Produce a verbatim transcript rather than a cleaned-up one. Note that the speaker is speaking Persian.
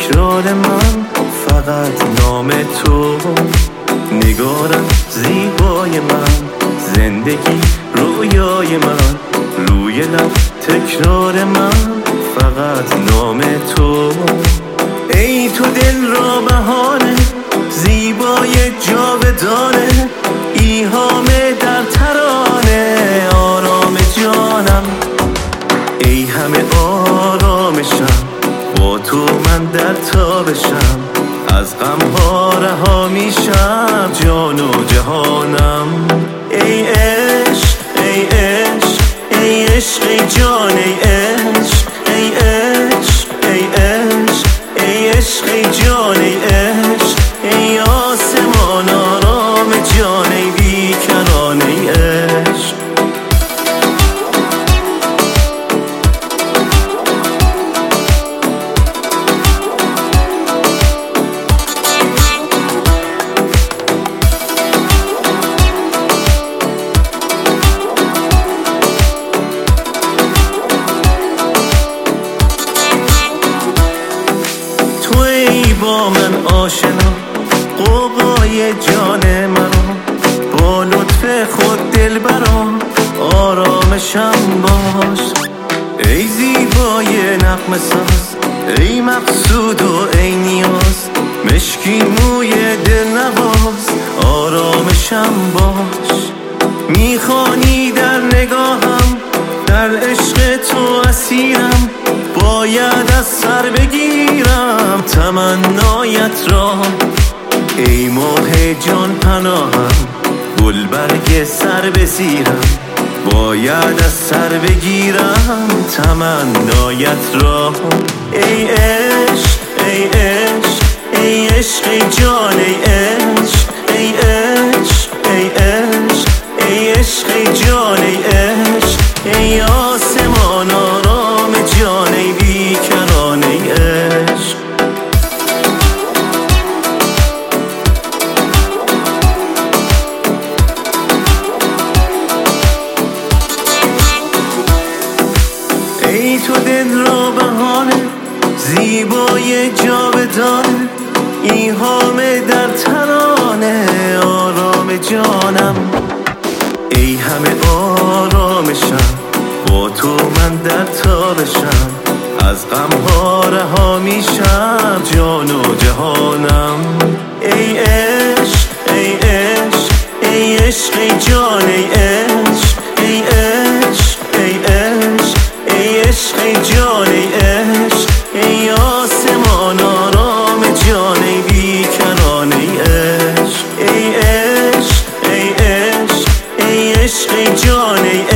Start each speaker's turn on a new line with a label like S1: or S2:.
S1: تکرار من فقط نام تو، نگارم زیبای من، زندگی رویای من، روی لب تکرار من فقط نام تو. ای تو دل را بهانه، زیبای جاودانه، ایهامه در ترانه، آرام جانم، ای همه آرامشم، با تو من در تابشم، از غمها رها میشم، جان و جهانم. ای عشق ای عشق ای عشق ای جان ای عشق ای عشق ای عشق ای عشق ای جان ای عشق ای آسمان آرام جان ای بیکران ای عشق. با من آشنا، قوقای جان مرا، با لطف خود دل برام آرامشم باش. ای زیبای نغمه ساز، ای مقصود و ای نیاز، مشکی موی دل نواز، آرامشم باش. میخوانی در نگاهم، در عشق تو اسیرم، باید از سر بگیرم تمنایت را. ای ماه جان پناهم، گل برگ سر بزیرم، باید از سر بگیرم تمنایت را. ای عشق ای عشق ای عشق ای جان ای عشق ای عشق ای عشق ای عشق ای جان ای عشق ای آسمان آرام جان ای بیکران ای عشق. ای تو دل را بهانه، زیبای جاودانه، ایهامه در ترانه، آرام جانم، ای همه آرامشم، با تو من در تابشم، از غمها رها میشم، جان و جهانم. ای عشق ای عشق ای عشق ای جان ای عشق ای عشق ای عشق ای عشق ای جان ای عشق ای آسمان آرام جان ای بیکران ای عشق. ای عشق ای عشق ای عشق ای جان ای